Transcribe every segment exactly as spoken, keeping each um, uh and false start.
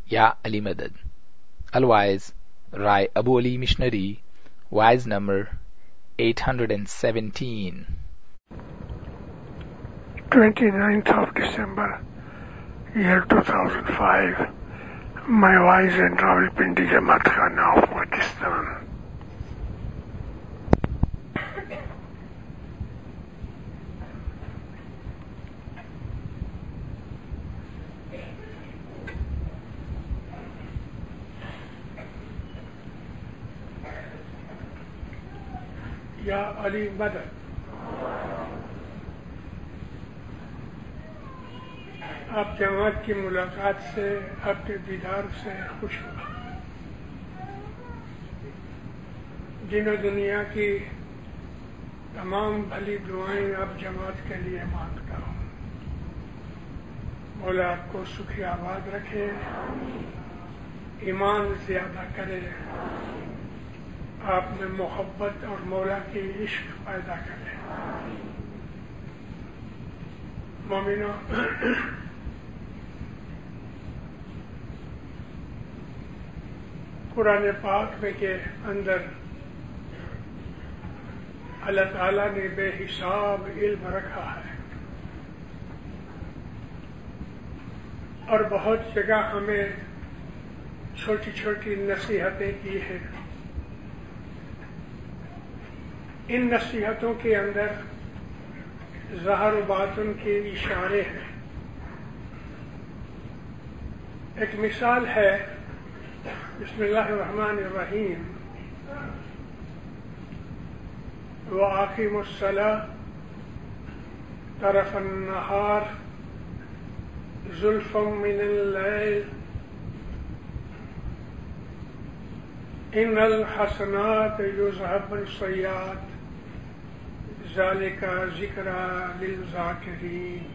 Ya Ali Madad. Otherwise, Rai Abu Ali Missionary, wise number eight hundred seventeen. twenty-ninth of December, year two thousand five. My wise and Rawalpindi Jamaat Khana of Pakistan. Ya Ali Madad. آپ جماعت کی ملاقات سے، آپ کے دیدار سے خوش ہوں. دین و دنیا کی تمام بھلی دعائیں آپ جماعت کے لیے مانگتا ہوں. مولا آپ کو سکھی آباد رکھے، ایمان زیادہ کرے، آپ میں محبت اور مولا کی عشق پیدا کرے. مومنو، قرآن پاک میں کے اندر اللہ تعالیٰ نے بے حساب علم رکھا ہے اور بہت جگہ ہمیں چھوٹی چھوٹی نصیحتیں کی ہیں. ان نصیحتوں کے اندر ظاہر و باطن کے اشارے ہیں. ایک مثال ہے، بسم اللہ الرحمن الرحیم، وَأَقِیمُوا الصَّلَاةَ طَرَفَ النَّهَارِ زُلْفًا مِّنَ اللَّيْلِ إِنَّ الْحَسَنَاتِ يُذْهِبْنَ السَّیِّئَاتِ ذَلِکَ ذِکْرَىٰ لِلذَّاکِرِینَ.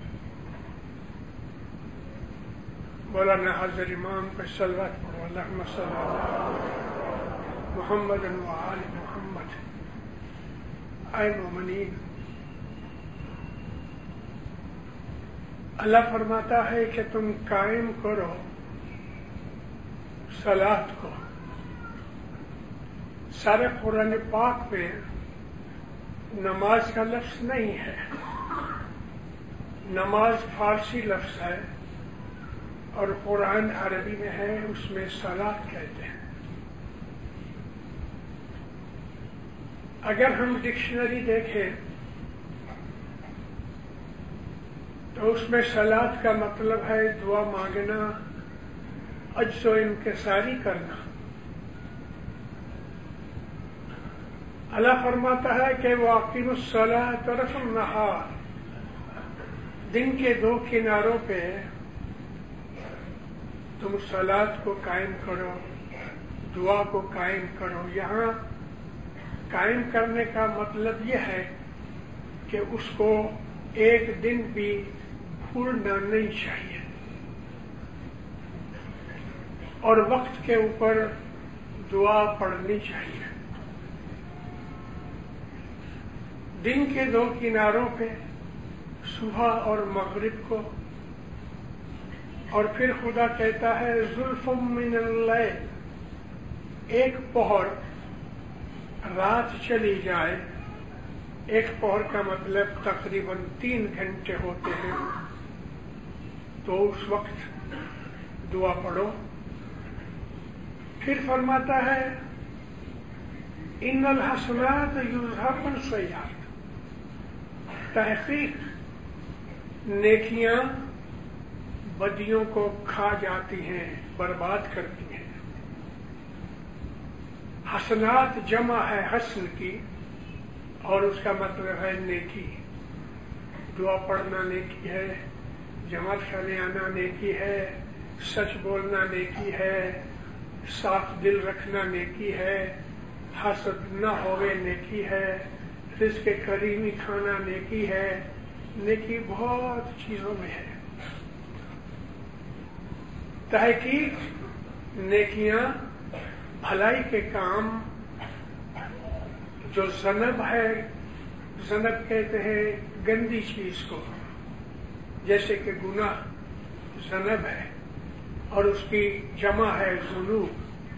مولانا حضرت امام پہ صلوات پڑھو. اللہم صلی علی محمد و آل محمد. اے مومنین، اللہ فرماتا ہے کہ تم قائم کرو صلاۃ کو. سارے قرآن پاک میں نماز کا لفظ نہیں ہے. نماز فارسی لفظ ہے اور قرآن عربی میں ہے، اس میں صلاۃ کہتے ہیں. اگر ہم ڈکشنری دیکھیں تو اس میں صلاۃ کا مطلب ہے دعا مانگنا، عجز و انکساری کرنا. اللہ فرماتا ہے کہ وَأَقِیمُوا الصَّلَاةَ طَرَفَ النَّهَارِ، دن کے دو کناروں پہ تم صلاۃ کو قائم کرو، دعا کو قائم کرو. یہاں قائم کرنے کا مطلب یہ ہے کہ اس کو ایک دن بھی بھولنا نہیں چاہیے اور وقت کے اوپر دعا پڑھنی چاہیے. دن کے دو کناروں پہ صبح اور مغرب کو، اور پھر خدا کہتا ہے زُلْفًا مِّنَ اللَّیْلِ، ایک پہر رات چلی جائے. ایک پہر کا مطلب تقریباً تین گھنٹے ہوتے ہیں، تو اس وقت دعا پڑھو. پھر فرماتا ہے اِنَّ الْحَسَنَاتَ يُذْهِبْنَ السَّیِّئَاتِ، تحقیق نیکیاں بدیوں کو کھا جاتی ہیں، برباد کرتی ہیں. حسنات جمع ہے حسن کی، اور اس کا مطلب ہے نیکی. دعا پڑھنا نیکی ہے، جماعت کرنے آنا نیکی ہے، سچ بولنا نیکی ہے، صاف دل رکھنا نیکی ہے، حسد نہ ہوئے نیکی ہے، رزق کریمی کھانا نیکی ہے. نیکی بہت چیزوں میں ہے. تحقیق نیکیاں بھلائی کے کام، جو ذنب ہے، ذنب کہتے ہیں گندی چیز کو، جیسے کہ گناہ ذنب ہے، اور اس کی جمع ہے ذنوب.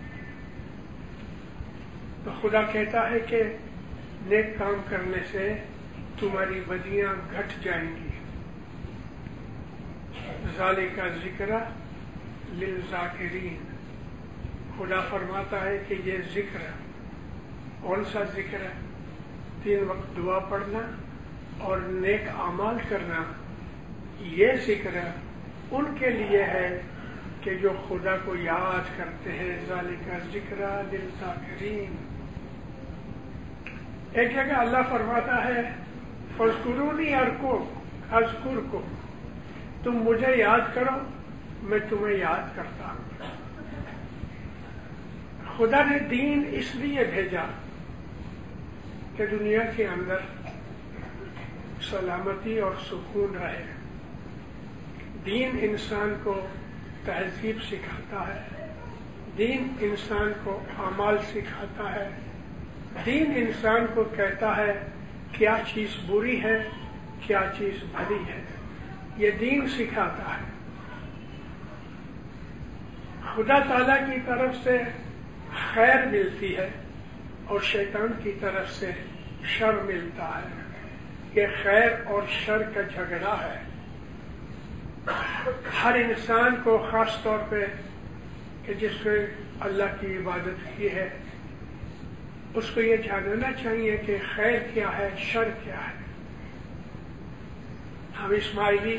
تو خدا کہتا ہے کہ نیک کام کرنے سے تمہاری بدیاں گھٹ جائیں گی. ذالک ذکر للذاکرین. خدا فرماتا ہے کہ یہ ذکر. کون سا ذکر ہے؟ تین وقت دعا پڑھنا اور نیک اعمال کرنا. یہ ذکر ان کے لیے ہے کہ جو خدا کو یاد کرتے ہیں. ذالک ذکر للذاکرین. ایک جگہ اللہ فرماتا ہے فاذکرونی اذکرکم. تم مجھے یاد کرو میں تمہیں یاد کرتا ہوں. خدا نے دین اس لیے بھیجا کہ دنیا کے اندر سلامتی اور سکون رہے. دین انسان کو تہذیب سکھاتا ہے. دین انسان کو اعمال سکھاتا ہے. دین انسان کو کہتا ہے کیا چیز بری ہے کیا چیز بھلی ہے. یہ دین سکھاتا ہے. خدا تعالی کی طرف سے خیر ملتی ہے اور شیطان کی طرف سے شر ملتا ہے. یہ خیر اور شر کا جھگڑا ہے. ہر انسان کو خاص طور پہ کہ جس نے اللہ کی عبادت کی ہے اس کو یہ جاننا چاہیے کہ خیر کیا ہے شر کیا ہے. ہم اسماعیلی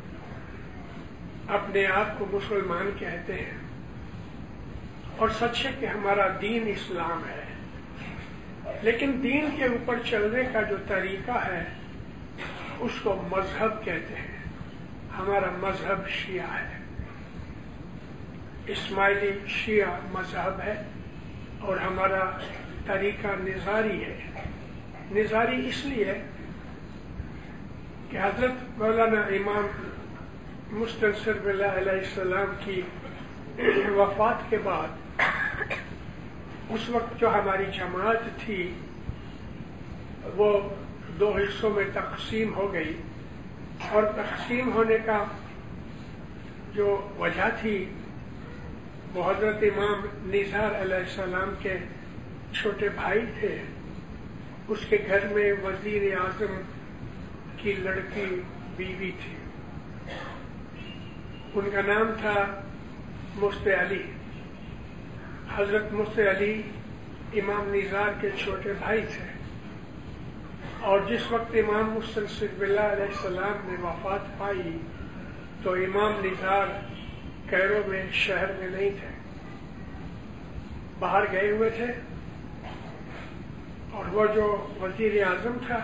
اپنے آپ کو مسلمان کہتے ہیں اور سچ ہے کہ ہمارا دین اسلام ہے. لیکن دین کے اوپر چلنے کا جو طریقہ ہے اس کو مذہب کہتے ہیں. ہمارا مذہب شیعہ ہے. اسماعیلی شیعہ مذہب ہے اور ہمارا طریقہ نظاری ہے. نظاری اس لیے کہ حضرت مولانا امام مستنصر باللہ علیہ السلام کی وفات کے بعد اس وقت جو ہماری جماعت تھی وہ دو حصوں میں تقسیم ہو گئی. اور تقسیم ہونے کا جو وجہ تھی وہ حضرت امام نثار علیہ السلام کے چھوٹے بھائی تھے. اس کے گھر میں وزیر اعظم کی لڑکی بیوی تھی. ان کا نام تھا مفتی علی. حضرت مفتی علی امام نثار کے چھوٹے بھائی تھے. اور جس وقت امام مستنصر باللہ علیہ السلام نے وفات پائی تو امام نثار کیرو میں شہر میں نہیں تھے, باہر گئے ہوئے تھے. اور وہ جو وزیر اعظم تھا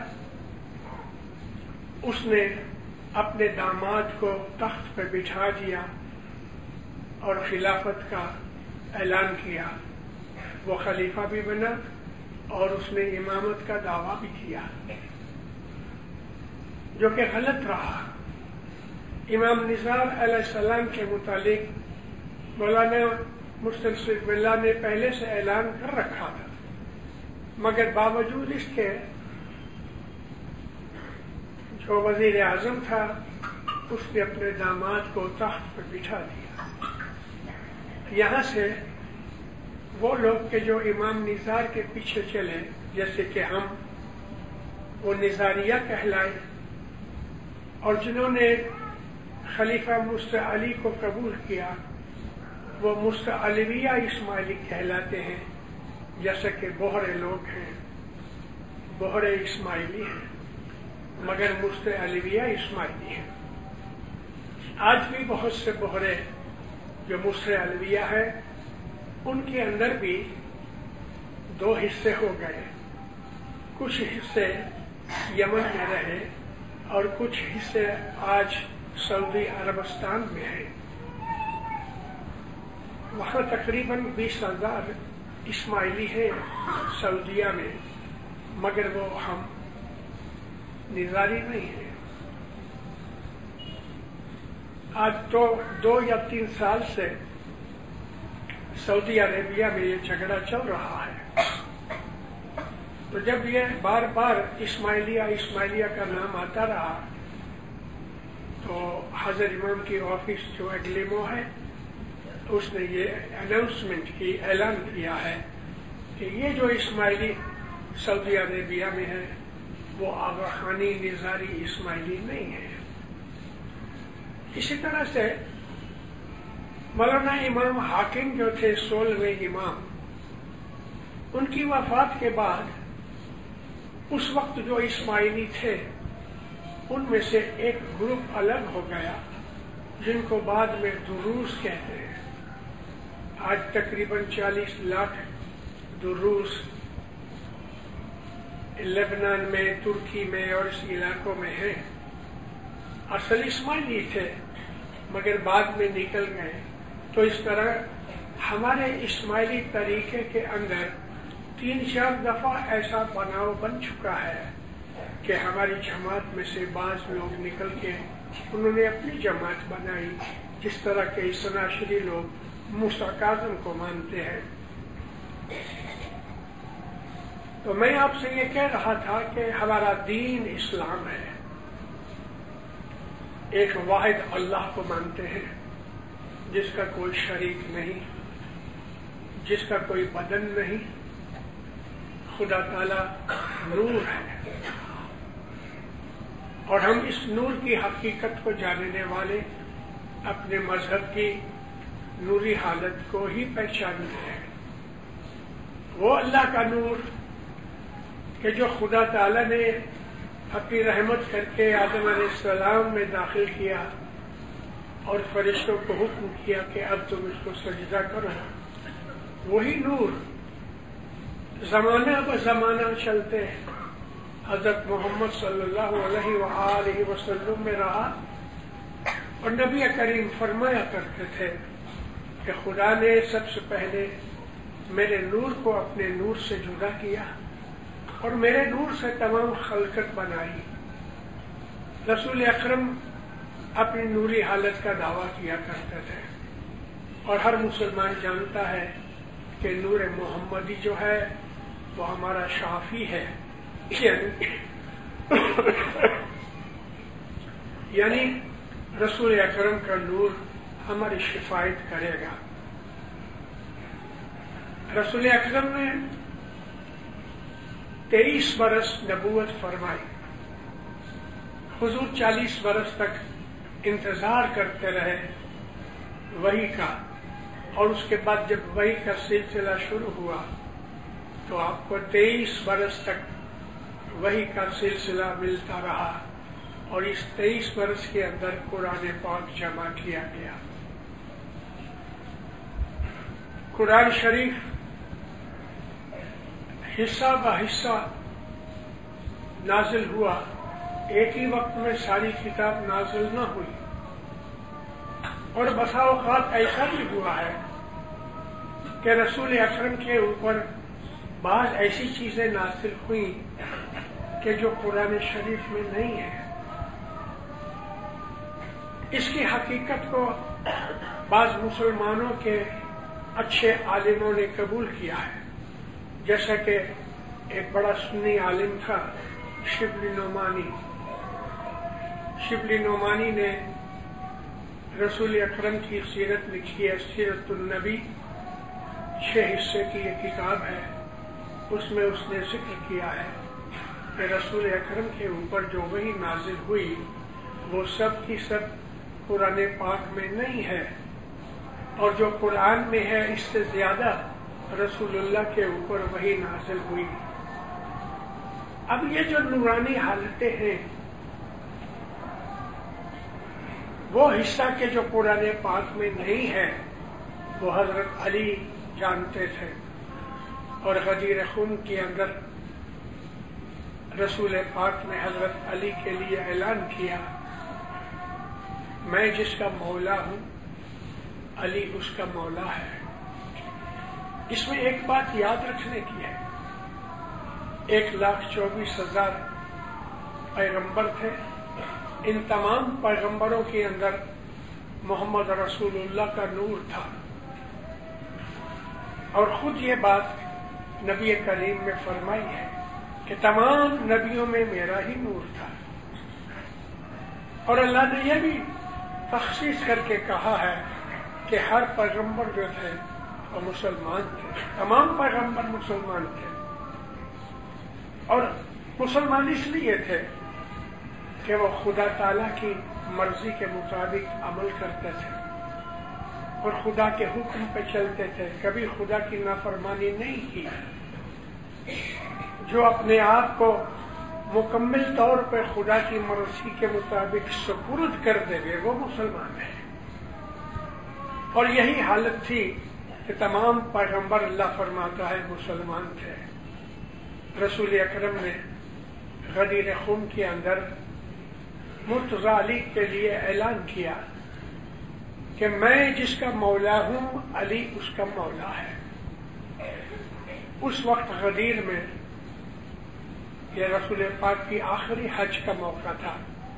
اس نے اپنے داماد کو تخت پہ بٹھا دیا اور خلافت کا اعلان کیا. وہ خلیفہ بھی بنا اور اس نے امامت کا دعویٰ بھی کیا جو کہ غلط رہا. امام نثار علیہ السلام کے متعلق مولانا مستنصر باللہ نے پہلے سے اعلان کر رکھا تھا, مگر باوجود اس کے جو وزیر اعظم تھا اس نے اپنے داماد کو تخت پر بٹھا دیا. یہاں سے وہ لوگ کہ جو امام نثار کے پیچھے چلے جیسے کہ ہم, وہ نثاریہ کہلائے, اور جنہوں نے خلیفہ مفتی علی کو قبول کیا وہ مفتی علویہ اسماعیلی کہلاتے ہیں. جیسا کہ بوہرے لوگ ہیں, بوہرے اسماعیلی ہیں مگر مفتی علویہ اسماعیلی ہیں. آج بھی بہت سے بوہرے جو مفتی علویہ ہیں ان کے اندر بھی دو حصے ہو گئے. کچھ حصے یمن میں رہے اور کچھ حصے آج سعودی عربستان میں ہیں. وہاں تقریباً بیس ہزار اسماعیلی ہیں سعودیہ میں, مگر وہ ہم نظاری نہیں ہیں. آج تو دو یا تین سال سے سعودی عربیہ میں یہ جھگڑا چل رہا ہے. تو جب یہ بار بار اسماعیلیہ اسماعیلیہ کا نام آتا رہا تو حضرت امام کی آفس جو ایگلیمو ہے اس نے یہ اناؤنسمنٹ کی، اعلان کیا ہے کہ یہ جو اسماعیلی سعودی عربیہ میں ہے وہ آغا خانی نظاری اسماعیلی نہیں ہے۔ اسی طرح سے مولانا امام حاکم جو تھے سولہویں امام، ان کی وفات کے بعد اس وقت جو اسماعیلی تھے ان میں سے ایک گروپ الگ ہو گیا جن کو بعد میں دروز کہتے ہیں۔ آج تقریباً چالیس لاکھ دروز لبنان میں، ترکی میں اور اس علاقوں میں ہیں۔ اصل اسماعیلی تھے مگر بعد میں نکل گئے۔ تو اس طرح ہمارے اسماعیلی طریقے کے اندر تین چار دفعہ ایسا بناؤ بن چکا ہے کہ ہماری جماعت میں سے بعض لوگ نکل کے انہوں نے اپنی جماعت بنائی، جس طرح کے اثنا عشری لوگ موسیٰ کاظم کو مانتے ہیں۔ تو میں آپ سے یہ کہہ رہا تھا کہ ہمارا دین اسلام ہے، ایک واحد اللہ کو مانتے ہیں جس کا کوئی شریک نہیں، جس کا کوئی بدن نہیں، خدا تعالی نور ہے، اور ہم اس نور کی حقیقت کو جاننے والے اپنے مذہب کی نوری حالت کو ہی پہچانتے ہیں۔ وہ اللہ کا نور کہ جو خدا تعالی نے اپنی رحمت کر کے آدم علیہ السلام میں داخل کیا اور فرشتوں کو حکم کیا کہ اب تم اس کو سجدہ کرو، وہی نور زمانہ بہ زمانہ چلتے حضرت محمد صلی اللہ علیہ وآلہ وسلم میں رہا، اور نبی کریم فرمایا کرتے تھے کہ خدا نے سب سے پہلے میرے نور کو اپنے نور سے جدا کیا اور میرے نور سے تمام خلقت بنائی۔ رسول اکرم اپنی نوری حالت کا دعویٰ کیا کرتے تھے، اور ہر مسلمان جانتا ہے کہ نور محمدی جو ہے وہ ہمارا شافی ہے، یعنی رسول اکرم کا نور ہماری شفاعت کرے گا۔ رسول اکرم نے تیئیس برس نبوت فرمائی، حضور چالیس برس تک انتظار کرتے رہے وحی کا، اور اس کے بعد جب وحی کا سلسلہ شروع ہوا تو آپ کو تیئیس برس تک وحی کا سلسلہ ملتا رہا، اور اس تیئیس برس کے اندر قرآن پاک جمع کیا گیا۔ قرآن شریف حصہ بہ حصہ نازل ہوا، ایک ہی وقت میں ساری کتاب نازل نہ ہوئی، اور بسا اوقات ایسا بھی ہوا ہے کہ رسول اکرم کے اوپر بعض ایسی چیزیں نازل ہوئیں کہ جو قرآن شریف میں نہیں ہے۔ اس کی حقیقت کو بعض مسلمانوں کے اچھے عالموں نے قبول کیا ہے، جیسا کہ ایک بڑا سنی عالم تھا شبلی نعمانی۔ شبلی نعمانی نے رسول اکرم کی سیرت لکھی ہے، سیرت النبی، چھ حصے کی یہ کتاب ہے۔ اس میں اس نے ذکر کیا ہے کہ رسول اکرم کے اوپر جو وحی نازل ہوئی وہ سب کی سب قرآن پاک میں نہیں ہے، اور جو قرآن میں ہے اس سے زیادہ رسول اللہ کے اوپر وحی نازل ہوئی۔ اب یہ جو نورانی حالتیں ہیں وہ حصہ کے جو قرآن پاک میں نہیں ہے وہ حضرت علی جانتے تھے، اور غدیر خون کے اندر رسول پاک نے حضرت علی کے لیے اعلان کیا، میں جس کا مولا ہوں علی اس کا مولا ہے۔ اس میں ایک بات یاد رکھنے کی ہے، ایک لاکھ چوبیس ہزار پیغمبر تھے، ان تمام پیغمبروں کے اندر محمد رسول اللہ کا نور تھا، اور خود یہ بات نبی کریم میں فرمائی ہے کہ تمام نبیوں میں میرا ہی نور تھا، اور اللہ نے یہ بھی تخصیص کر کے کہا ہے کہ ہر پیغمبر جو تھے وہ مسلمان تھے، تمام پیغمبر مسلمان تھے، اور مسلمان اس لیے تھے کہ وہ خدا تعالیٰ کی مرضی کے مطابق عمل کرتے تھے اور خدا کے حکم پہ چلتے تھے، کبھی خدا کی نافرمانی نہیں کی۔ جو اپنے آپ کو مکمل طور پہ خدا کی مرضی کے مطابق سپرد کر دے گے وہ مسلمان ہے۔ اور یہی حالت تھی کہ تمام پیغمبر اللہ فرماتا ہے مسلمان تھے۔ رسول اکرم نے غدیر خم کے اندر مرتضیٰ علی کے لیے اعلان کیا کہ میں جس کا مولا ہوں علی اس کا مولا ہے۔ اس وقت غدیر میں یہ رسول پاک کی آخری حج کا موقع تھا۔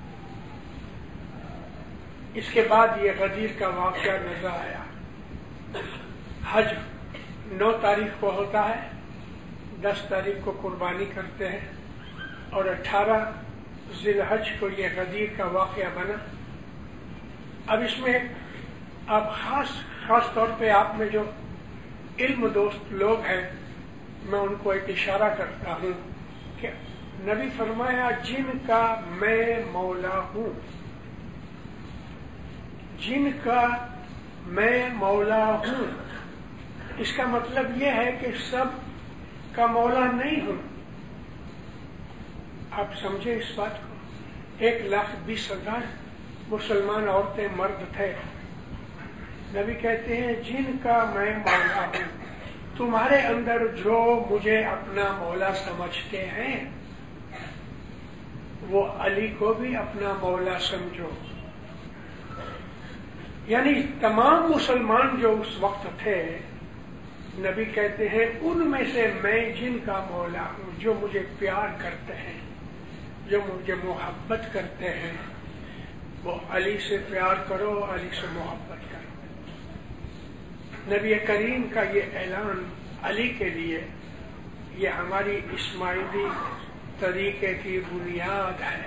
اس کے بعد یہ غدیر کا واقعہ نظر آیا۔ حج نو تاریخ کو ہوتا ہے، دس تاریخ کو قربانی کرتے ہیں اور اٹھارہ ذی الحج کو یہ غدیر کا واقعہ بنا۔ اب اس میں آپ خاص خاص طور پہ آپ میں جو علم دوست لوگ ہیں میں ان کو ایک اشارہ کرتا ہوں کہ نبی فرمایا جن کا میں مولا ہوں، جن کا میں مولا ہوں، اس کا مطلب یہ ہے کہ سب کا مولا نہیں ہوں۔ آپ سمجھے اس بات کو؟ ایک لاکھ بیس ہزار مسلمان عورتیں مرد تھے۔ نبی کہتے ہیں جن کا میں مولا ہوں، تمہارے اندر جو مجھے اپنا مولا سمجھتے ہیں وہ علی کو بھی اپنا مولا سمجھو۔ یعنی تمام مسلمان جو اس وقت تھے، نبی کہتے ہیں ان میں سے میں جن کا مولا ہوں، جو مجھے پیار کرتے ہیں، جو مجھے محبت کرتے ہیں، وہ علی سے پیار کرو، علی سے محبت کرو۔ نبی کریم کا یہ اعلان علی کے لیے یہ ہماری اسماعیلی طریقے کی بنیاد ہے۔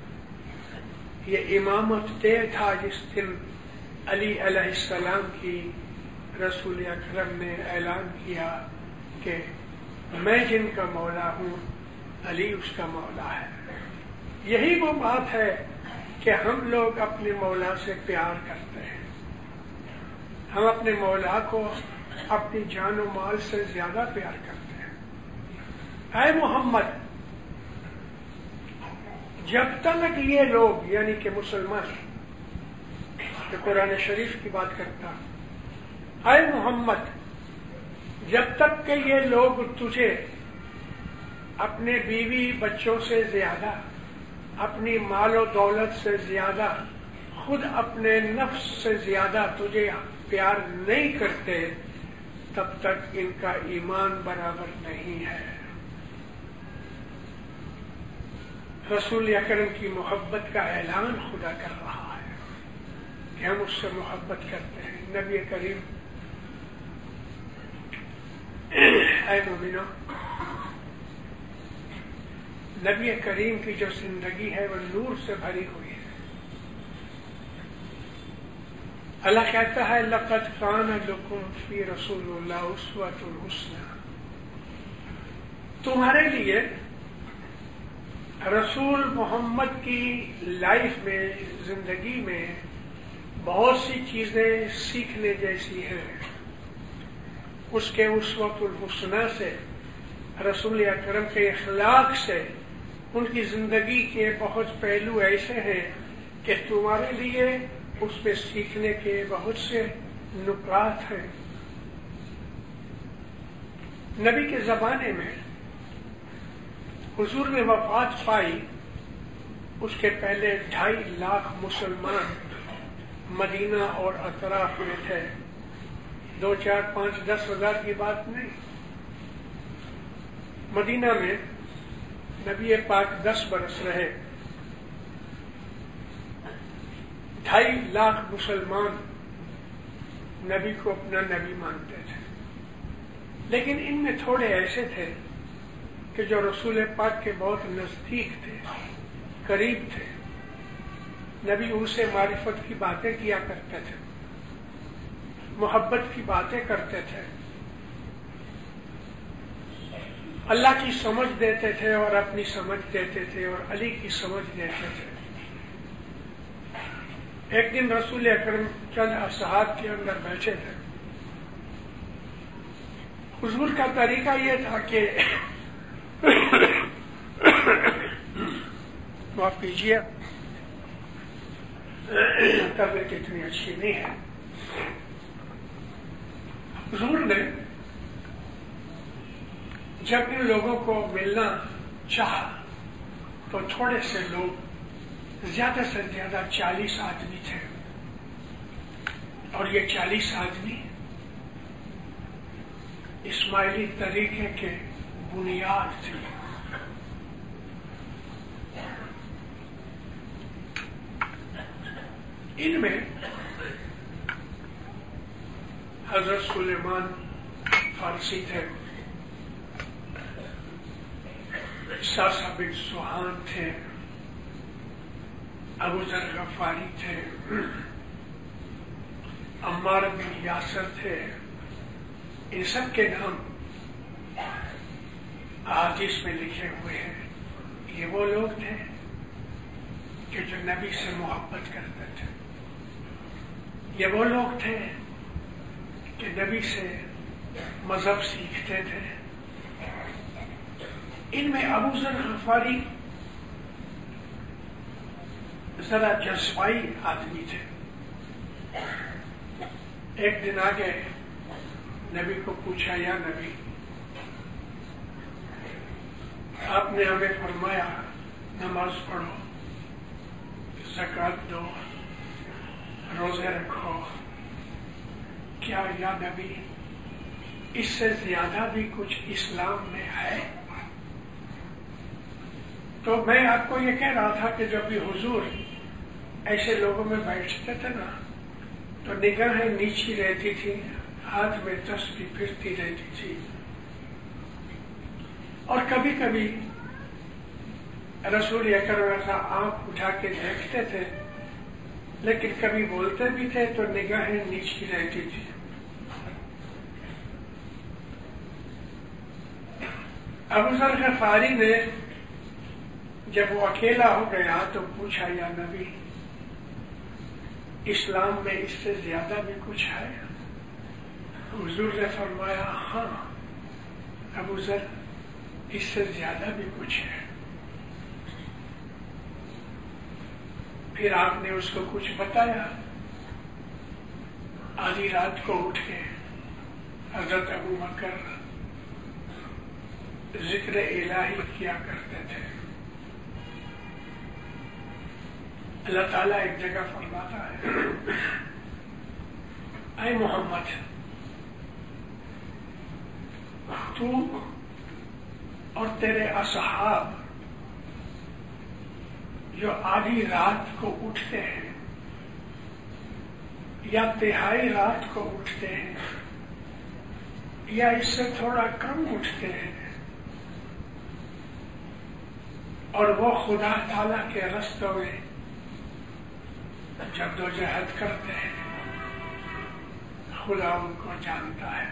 یہ امامت طے تھا جس دن علی علیہ السلام کی رسول اکرم نے اعلان کیا کہ میں جن کا مولا ہوں علی اس کا مولا ہے۔ یہی وہ بات ہے کہ ہم لوگ اپنے مولا سے پیار کرتے ہیں، ہم اپنے مولا کو اپنی جان و مال سے زیادہ پیار کرتے ہیں۔ اے محمد، جب تک یہ لوگ یعنی کہ مسلمان، کہ قرآن شریف کی بات کرتا، اے محمد جب تک کہ یہ لوگ تجھے اپنے بیوی بچوں سے زیادہ، اپنی مال و دولت سے زیادہ، خود اپنے نفس سے زیادہ تجھے پیار نہیں کرتے، تب تک ان کا ایمان برابر نہیں ہے۔ رسول اکرم کی محبت کا اعلان خدا کر رہا ہے کہ ہم اس سے محبت کرتے ہیں۔ نبی کریم، اے مومنو، نبی کریم کی جو زندگی ہے وہ نور سے بھری ہوئی ہے۔ اللہ کہتا ہے لقد کان لکم فی رسول اللہ اسوۃ حسنہ، تمہارے لیے رسول محمد کی لائف میں، زندگی میں بہت سی چیزیں سیکھنے جیسی ہیں۔ اس کے اسوۃ الحسنہ سے، رسول اکرم کے اخلاق سے، ان کی زندگی کے بہت پہلو ایسے ہیں کہ تمہارے لیے اس پہ سیکھنے کے بہت سے نکات ہیں۔ نبی کے زمانے میں حضور نے وفات پائی، اس کے پہلے ڈھائی لاکھ مسلمان مدینہ اور اطراف میں تھے، دو چار پانچ دس ہزار کی بات نہیں۔ مدینہ میں نبی پاک دس برس رہے، ڈھائی لاکھ مسلمان نبی کو اپنا نبی مانتے تھے، لیکن ان میں تھوڑے ایسے تھے کہ جو رسول پاک کے بہت نزدیک تھے، قریب تھے، نبی ان سے معرفت کی باتیں کیا کرتے تھے۔ محبت کی باتیں کرتے تھے، اللہ کی سمجھ دیتے تھے اور اپنی سمجھ دیتے تھے اور علی کی سمجھ دیتے تھے۔ ایک دن رسول اکرم چند اصحاب کے اندر بیٹھے تھے۔ حضور کا طریقہ یہ تھا کہ معاف کیجیے، طبیعت اتنی اچھی نہیں ہے۔ حضور نے جب ان لوگوں کو ملنا چاہا تو تھوڑے سے لوگ، زیادہ سے زیادہ چالیس آدمی تھے، اور یہ چالیس آدمی اسماعیلی طریقے کے بنیاد تھے۔ ان میں حضرت سلیمان فارسی تھے، ساسا بن سوہان تھے، ابو ذر غفاری تھے، عمار بن یاسر تھے۔ ان سب کے نام احادیث میں لکھے ہوئے ہیں۔ یہ وہ لوگ تھے کہ جو نبی سے محبت کرتے تھے، یہ وہ لوگ تھے کہ نبی سے مذہب سیکھتے تھے۔ ان میں ابو ذر غفاری ذرا جذبائی آدمی تھے۔ ایک دن آگے نبی کو پوچھا، یا نبی، آپ نے ہمیں فرمایا نماز پڑھو، زکوٰۃ دو، روزے رکھو، کیا یا نبی اس سے زیادہ بھی کچھ اسلام میں ہے؟ تو میں آپ کو یہ کہہ رہا تھا کہ جب بھی حضور ایسے لوگوں میں بیٹھتے تھے نا تو نگاہیں نیچی رہتی تھی، ہاتھ میں تسبیح پھرتی رہتی تھی، اور کبھی کبھی رسول اکرم ایسا آنکھ اٹھا کے دیکھتے تھے، لیکن کبھی بولتے بھی تھے تو نگاہیں نیچی رہتی تھی۔ ابو ذر غفاری نے جب وہ اکیلا ہو گیا تو پوچھا، یا نبی اسلام میں اس سے زیادہ بھی کچھ ہے؟ حضور نے فرمایا، ہاں ابو ذر، اس سے زیادہ بھی کچھ ہے۔ پھر آپ نے اس کو کچھ بتایا۔ آدھی رات کو اٹھ کے حضرت ابو بکر ذکر الہی کیا کرتے تھے۔ اللہ تعالیٰ ایک جگہ فرماتا ہے، اے محمد، تو اور تیرے اصحاب جو آدھی رات کو اٹھتے ہیں یا تہائی رات کو اٹھتے ہیں یا اس سے تھوڑا کم اٹھتے ہیں، اور وہ خدا تعالیٰ کے رستوں میں جدوجہد کرتے ہیں، خدا ان کو جانتا ہے۔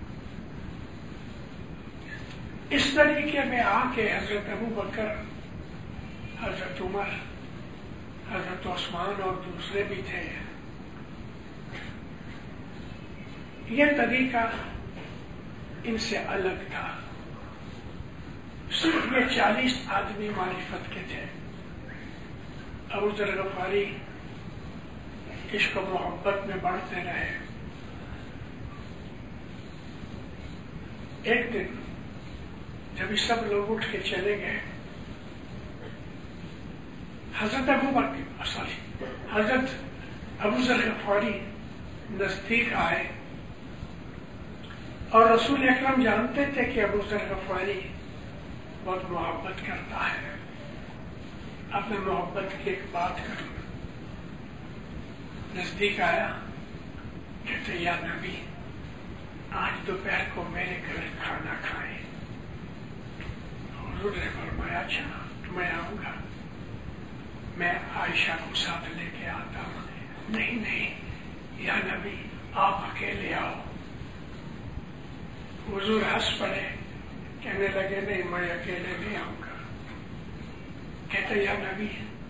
اس طریقے میں آ کے حضرت ابو بکر، حضرت عمر، حضرت عثمان اور دوسرے بھی تھے، یہ طریقہ ان سے الگ تھا۔ صرف یہ چالیس آدمی معرفت کے تھے۔ ابو ذر غفاری عشق و محبت میں بڑھتے رہے۔ ایک دن جب یہ سب لوگ اٹھ کے چلے گئے، حضرت ابو بکر سوری حضرت ابو ذر غفاری نزدیک آئے، اور رسول اکرم جانتے تھے کہ ابو ذر غفاری بہت محبت کرتا ہے۔ اپنے محبت کی ایک بات کروں، نزدیک آیا، کہتے یا نبی آج دوپہر کو میرے گھر کھانا کھائیں۔ حضور نے فرمایا اچھا میں آؤں گا، میں عائشہ کو ساتھ لے کے آتا ہوں۔ نہیں نہیں یا نبی آپ اکیلے آؤ. حضور ہنس پڑے, کہنے لگے نہیں میں اکیلے نہیں آؤں گا. کہتے یا نبی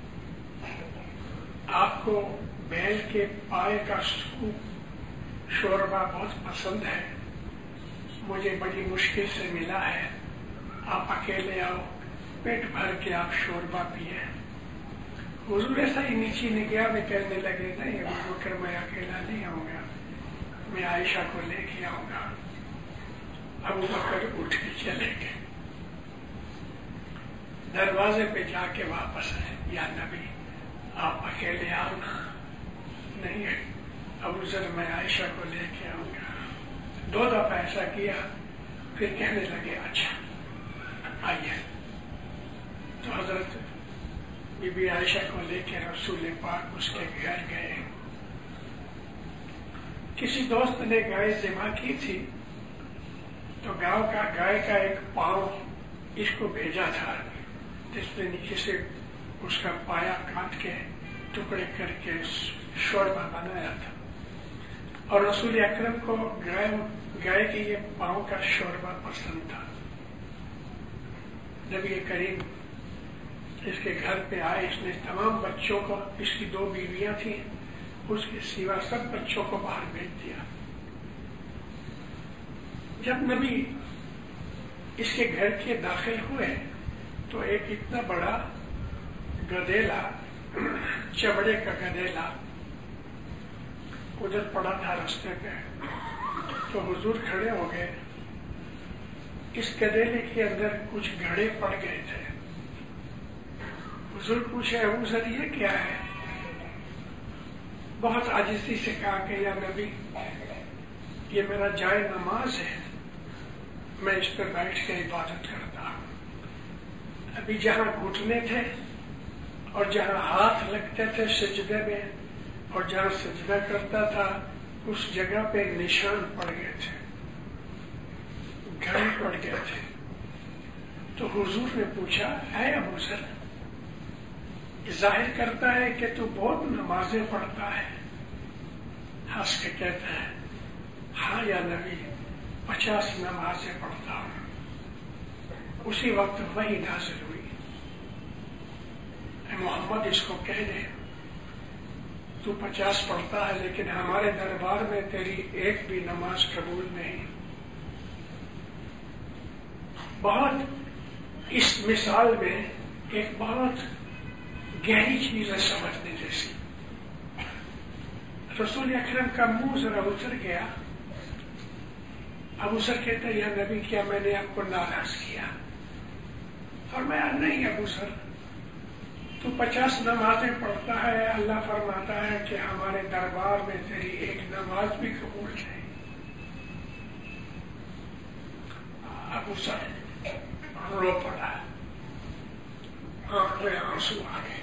آپ کو بیل کے پائے کا سوپ شوربہ بہت پسند ہے, مجھے بڑی مشکل سے ملا ہے, آپ اکیلے آؤ پیٹ بھر کے آپ شوربہ پیے. حضور ایسا ہی نیچے نہیں گیا, میں کہنے لگے نہیں ابو بکر میں اکیلا نہیں آؤں گا, میں عائشہ کو لے کے آؤں گا. ابو بکر اٹھ کے چلے گئے, دروازے پہ جا کے واپس آئے, یا نبی آپ اکیلے آؤ نا. نہیں ابو ذر میں عائشہ کو لے کے آؤں گا. دو دفعہ ایسا کیا, پھر کہنے لگے اچھا آئیے. تو حضرت بی بی عائشہ کو لے کے رسول پاک اس کے گھر گئے. کسی دوست نے گائے ذبح کی تھی, تو گاؤں کا گائے کا ایک پاؤں اس کو بھیجا تھا, جس نے نیچے سے اس کا پایا کاٹ کے ٹکڑے کر کے شوربہ بنایا تھا. اور رسول اکرم کو گائے گائے کے یہ پاؤں کا شوربہ پسند تھا. نبی کریم اس کے گھر پہ آئے, اس نے تمام بچوں کو, اس کی دو بیویاں تھیں, اس کے سوا سب بچوں کو باہر بھیج دیا. جب نبی اس کے گھر کے داخل ہوئے تو ایک اتنا بڑا گدیلا, چمڑے کا گدیلا ادھر پڑا تھا راستے پہ. تو حضور کھڑے ہو گئے. اس گدیلے کے اندر کچھ گھڑے پڑ گئے تھے. حضور پوچھے ابو ذر یہ کیا ہے؟ بہت عاجزی سے کہا کہ یا نبی یہ میرا جائے نماز ہے, میں اس پر بیٹھ کے عبادت کرتا ہوں. ابھی جہاں گھٹنے تھے اور جہاں ہاتھ لگتے تھے سجدے میں اور جہاں سجدہ کرتا تھا اس جگہ پہ نشان پڑ گئے تھے, گھڑے پڑ گئے تھے. تو حضور نے پوچھا اے ابو ذر, ظاہر کرتا ہے کہ تو بہت نمازیں پڑھتا ہے. ہنس کے کہتا ہے ہاں یا نبی پچاس نمازیں پڑھتا ہوں. اسی وقت وہی نازل ہوئی, اے محمد اس کو کہہ دے تو پچاس پڑھتا ہے لیکن ہمارے دربار میں تیری ایک بھی نماز قبول نہیں. بہت اس مثال میں ایک بہت گہری چیز ہے سمجھنے جیسی. رسول اکرم کا منہ ذرا اتر گیا. ابو ذر کہتا ہے یا نبی کیا میں نے آپ کو ناراض کیا؟ فرمایا نہیں ابو ذر, تو پچاس نمازیں پڑھتا ہے, اللہ فرماتا ہے کہ ہمارے دربار میں تیری ایک نماز بھی قبول نہیں. ابو ذر رو پڑا, آنکھ میں آنسو آ گئے.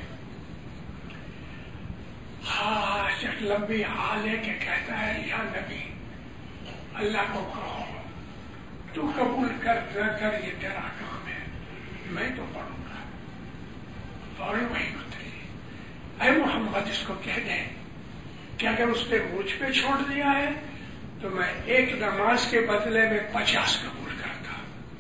ہاں ایک لمبی ہاں لے کے کہتا ہے یا نبی اللہ کو کہو تو قبول کر نہ کر یہ تیرا کام ہے, میں تو پڑھوں گا. فوراً وہی اتری, اے محمد اس کو کہہ دیں کہ اگر اس نے مجھ پہ چھوڑ دیا ہے تو میں ایک نماز کے بدلے میں پچاس قبول کرتا.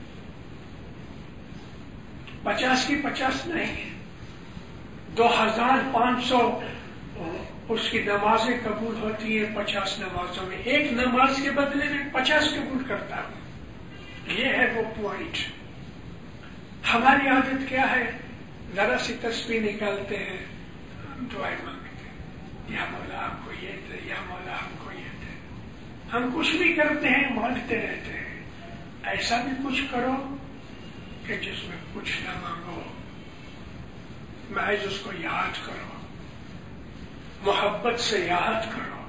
پچاس کی پچاس نہیں, دو ہزار پانچ سو اس کی نمازیں قبول ہوتی ہیں پچاس نمازوں میں, ایک نماز کے بدلے میں پچاس قبول کرتا ہوں. یہ ہے وہ پوائنٹ. ہماری عادت کیا ہے, ذرا سی تسبیح نکالتے ہیں, دعائیں مانگتے ہیں, یا مولا ہم کو یہ دے, یا مولا ہم کو یہ دے. ہم کچھ بھی کرتے ہیں مانگتے رہتے ہیں. ایسا بھی کچھ کرو کہ جس میں کچھ نہ مانگو, محض اس کو یاد کرو, محبت سے یاد کرو.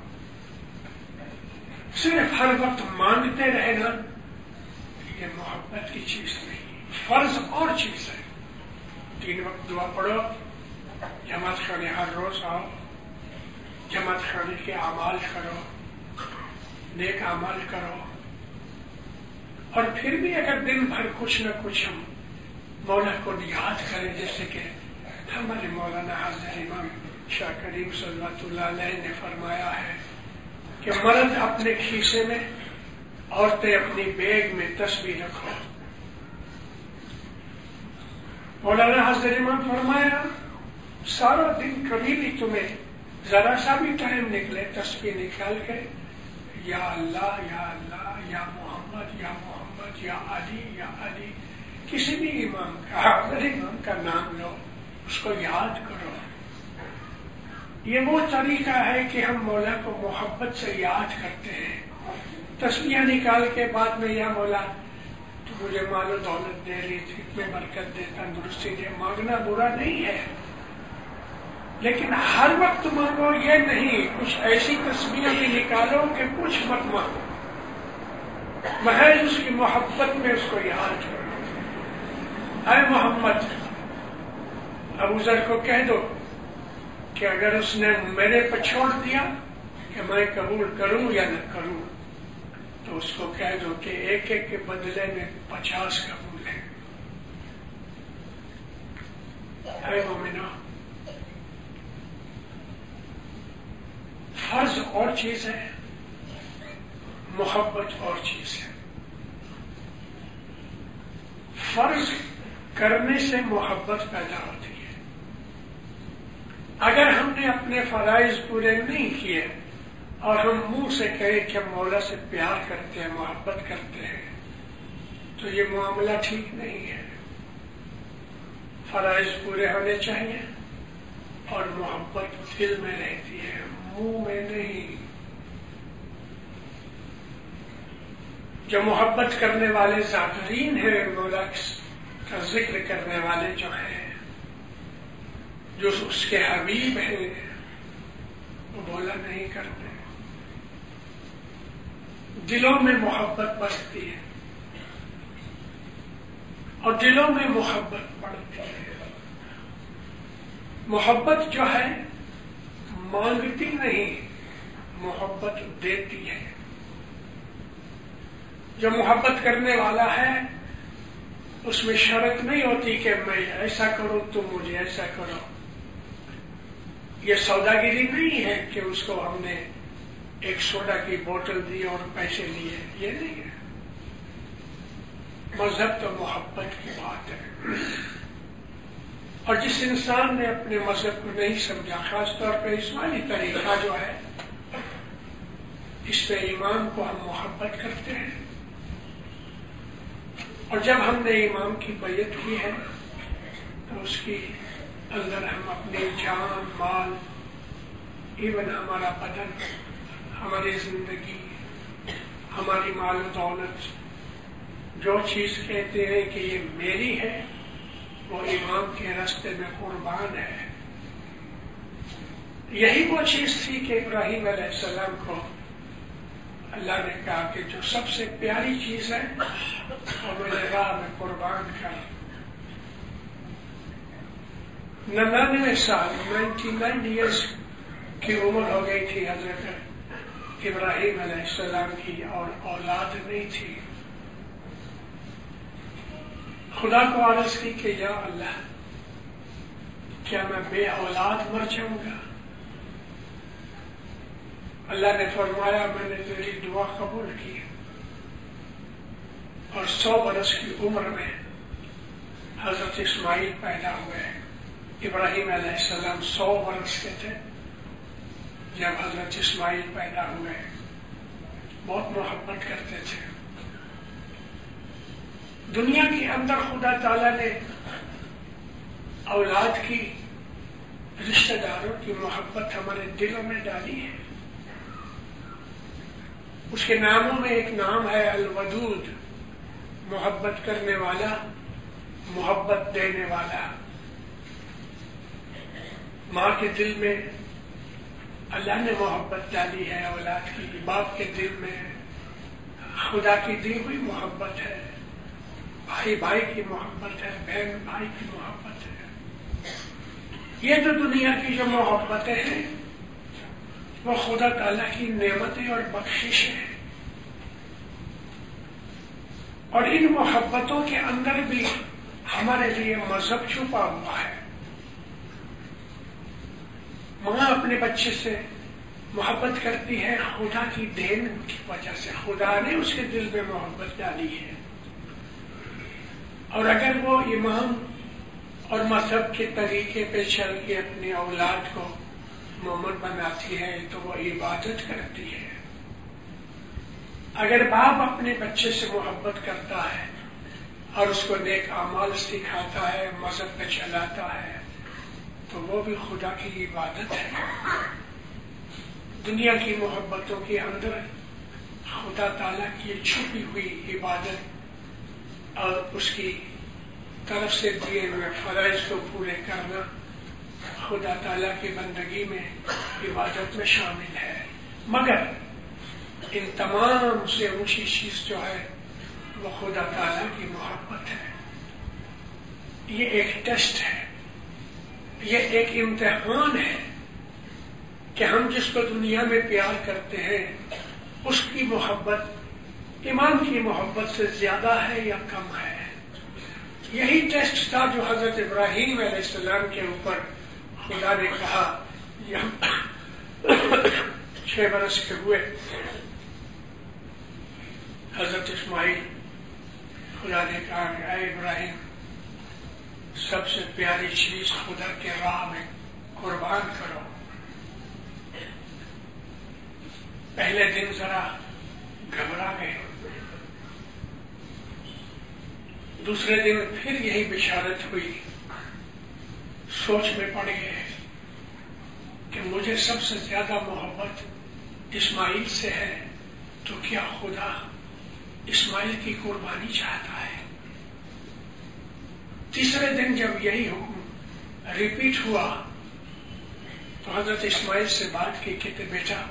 صرف ہر وقت مانگتے رہنا یہ محبت کی چیز نہیں, فرض اور چیز ہے. تین وقت دعا پڑھو, جماعت خانے ہر روز آؤ, جماعت خانے کے اعمال کرو, نیک اعمال کرو. اور پھر بھی اگر دن بھر کچھ نہ کچھ ہم مولا کو یاد کریں, جیسے کہ ہمارے مولانا حضرت امام شاہ کریم صلی اللہ علیہ نے فرمایا ہے کہ مرد اپنے کھیسے میں، عورتیں اپنی بیگ میں تسبیح رکھو. مولانا حضرت امام فرمایا سارا دن کبھی بھی تمہیں ذرا سا بھی ٹائم نکلے تسبیح نکال کے یا اللہ یا اللہ یا محمد یا محمد یا علی یا علی، کسی بھی امام کا، حضرت امام کا نام لو، اس کو یاد کرو. یہ وہ طریقہ ہے کہ ہم مولا کو محبت سے یاد کرتے ہیں. تسبیح نکال کے بعد میں یا مولا تو مجھے مال و دولت دے رہی تھی، میں برکت دے، تندرستی دے، مانگنا برا نہیں ہے، لیکن ہر وقت مانگو یہ نہیں. کچھ ایسی تسبیح بھی نکالو کہ کچھ مت مانگو، محض اس کی محبت میں اس کو یاد کرو. اے محمد، ابو ذر کو کہہ دو کہ اگر اس نے میرے پر چھوڑ دیا کہ میں قبول کروں یا نہ کروں، تو اس کو کہہ دو کہ ایک ایک کے بدلے میں پچاس قبول ہے. اے مومنو، فرض اور چیز ہے، محبت اور چیز ہے. فرض کرنے سے محبت پیدا ہوتی ہے. اگر ہم نے اپنے فرائض پورے نہیں کیے اور ہم منہ سے کہیں کہ ہم مولا سے پیار کرتے ہیں، محبت کرتے ہیں، تو یہ معاملہ ٹھیک نہیں ہے. فرائض پورے ہونے چاہیے اور محبت دل میں رہتی ہے، منہ میں نہیں. جو محبت کرنے والے ذاکرین ہیں، مولا کا ذکر کرنے والے جو ہیں، جو اس کے حبیب ہیں، وہ بولا نہیں کرتے. دلوں میں محبت بستی ہے اور دلوں میں محبت بڑھتی ہے. محبت جو ہے مانگتی نہیں، محبت دیتی ہے. جو محبت کرنے والا ہے اس میں شرط نہیں ہوتی کہ میں ایسا کروں تم مجھے ایسا کرو. یہ سوداگری نہیں ہے کہ اس کو ہم نے ایک سوڈا کی بوتل دی اور پیسے لیے، یہ نہیں ہے. مذہب تو محبت کی بات ہے. اور جس انسان نے اپنے مذہب کو نہیں سمجھا، خاص طور پہ اسماعیلی طریقہ جو ہے، اس پہ امام کو ہم محبت کرتے ہیں. اور جب ہم نے امام کی بیعت کی ہے تو اس کی اندر ہم اپنی جان، مال، ایون ہمارا بدن، ہماری زندگی، ہماری مال و دولت، جو چیز کہتے ہیں کہ یہ میری ہے، وہ امام کے راستے میں قربان ہے. یہی وہ چیز تھی کہ ابراہیم علیہ السلام کو اللہ نے کہا کہ جو سب سے پیاری چیز ہے وہ میرے راہ میں قربان کر. ننانوے سال نائنٹی نائن ایئرس کی عمر ہو گئی تھی حضرت ابراہیم علیہ السلام کی، اور اولاد نہیں تھی. خدا کو عرض کی کہ یا اللہ، کیا میں بے اولاد مر جاؤں گا؟ اللہ نے فرمایا میں نے تیری دعا قبول کی، اور سو برس کی عمر میں حضرت اسماعیل پیدا ہوئے. ابراہیم علیہ السلام سو برس کے تھے جب حضرت اسماعیل پیدا ہوئے. بہت محبت کرتے تھے. دنیا کے اندر خدا تعالی نے اولاد کی، رشتہ داروں کی محبت ہمارے دلوں میں ڈالی ہے. اس کے ناموں میں ایک نام ہے الودود، محبت کرنے والا، محبت دینے والا. ماں کے دل میں اللہ نے محبت ڈالی ہے اولاد کی، باپ کے دل میں خدا کی دی ہوئی محبت ہے، بھائی بھائی کی محبت ہے، بہن بھائی کی محبت ہے. یہ جو دنیا کی جو محبتیں ہیں وہ خدا تعالیٰ کی نعمتیں اور بخشش ہیں. اور ان محبتوں کے اندر بھی ہمارے لیے مذہب چھپا ہوا ہے. ماں اپنے بچے سے محبت کرتی ہے خدا کی دین کی وجہ سے، خدا نے اس کے دل میں محبت ڈالی ہے، اور اگر وہ ایمان اور مذہب کے طریقے پہ چل کے اپنی اولاد کو مومن بناتی ہے تو وہ عبادت کرتی ہے۔ اگر باپ اپنے بچے سے محبت کرتا ہے اور اس کو نیک اعمال سکھاتا ہے، مذہب پہ چلاتا ہے، تو وہ بھی خدا کی عبادت ہے۔ دنیا کی محبتوں کے اندر خدا تعالیٰ کی چھپی ہوئی عبادت اور اس کی طرف سے دیے ہوئے فرائض کو پورے کرنا خدا تعالیٰ کی بندگی میں، عبادت میں شامل ہے۔ مگر ان تمام سے اونچی چیز جو ہے وہ خدا تعالیٰ کی محبت ہے۔ یہ ایک ٹیسٹ ہے، یہ ایک امتحان ہے کہ ہم جس کو دنیا میں پیار کرتے ہیں اس کی محبت ایمان کی محبت سے زیادہ ہے یا کم ہے۔ یہی ٹیسٹ تھا جو حضرت ابراہیم علیہ السلام کے اوپر خدا نے کہا، چھ برس کے ہوئے حضرت اسماعیل، خدا نے کہا کہ اے ابراہیم، سب سے پیاری چیز خدا کے راہ میں قربان کرو۔ پہلے دن ذرا گھبرا گئے، دوسرے دن پھر یہی بشارت ہوئی، سوچ میں پڑ گئے کہ مجھے سب سے زیادہ محبت اسماعیل سے ہے، تو کیا خدا اسماعیل کی قربانی چاہتا ہے؟ تیسرے دن جب یہی حکم ریپیٹ ہوا تو حضرت اسماعیل سے بات کی کہ بیٹا،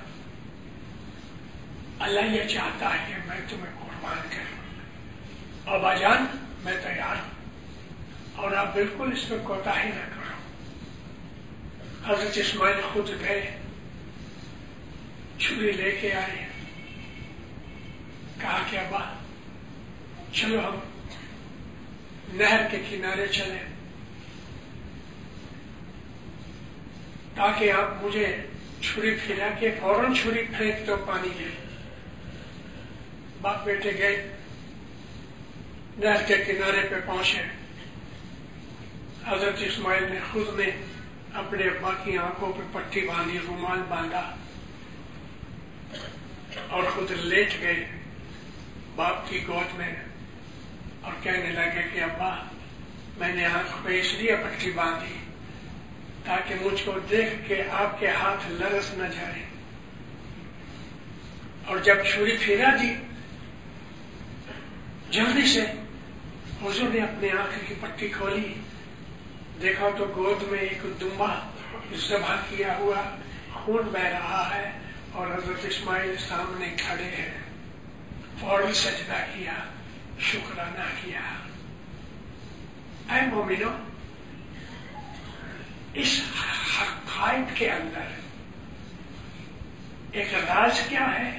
اللہ یہ چاہتا ہے کہ میں تمہیں قربان کروں، ابا جان میں تیار ہوں، اور آپ بالکل اس میں کوتاہی نہ کرو۔ حضرت اسماعیل خود گئے، چھری لے کے آئے، کہا کہ ابا چلو ہم نہر کے کنارے چلیں تاکہ آپ مجھے چھری پھرا کے فوراً چھری پھینک تو پانی لے۔ باپ بیٹے گئے، نہر کے کنارے پہ پہنچے، حضرت اسماعیل نے خود نے اپنے ابا کی آنکھوں پہ پٹی باندھی، رومال باندھا اور خود لیٹ گئے باپ کی گود میں اور کہنے لگے کہ ابا، میں نے آنکھ پہ اس لیے پٹی باندھی تاکہ مجھ کو دیکھ کے آپ کے ہاتھ لرز نہ جائے، اور جب چھری پھیرا دی جلدی سے حضور نے اپنی آنکھ کی پٹی کھولی، دیکھا تو گود میں ایک دمبا ذبح کیا ہوا، خون بہ رہا ہے، اور حضرت اسماعیل سامنے کھڑے ہیں۔ فوراً سجدہ کیا، شکرانہ کیا۔ اے مومنو، اس حقائق کے اندر ایک راز کیا ہے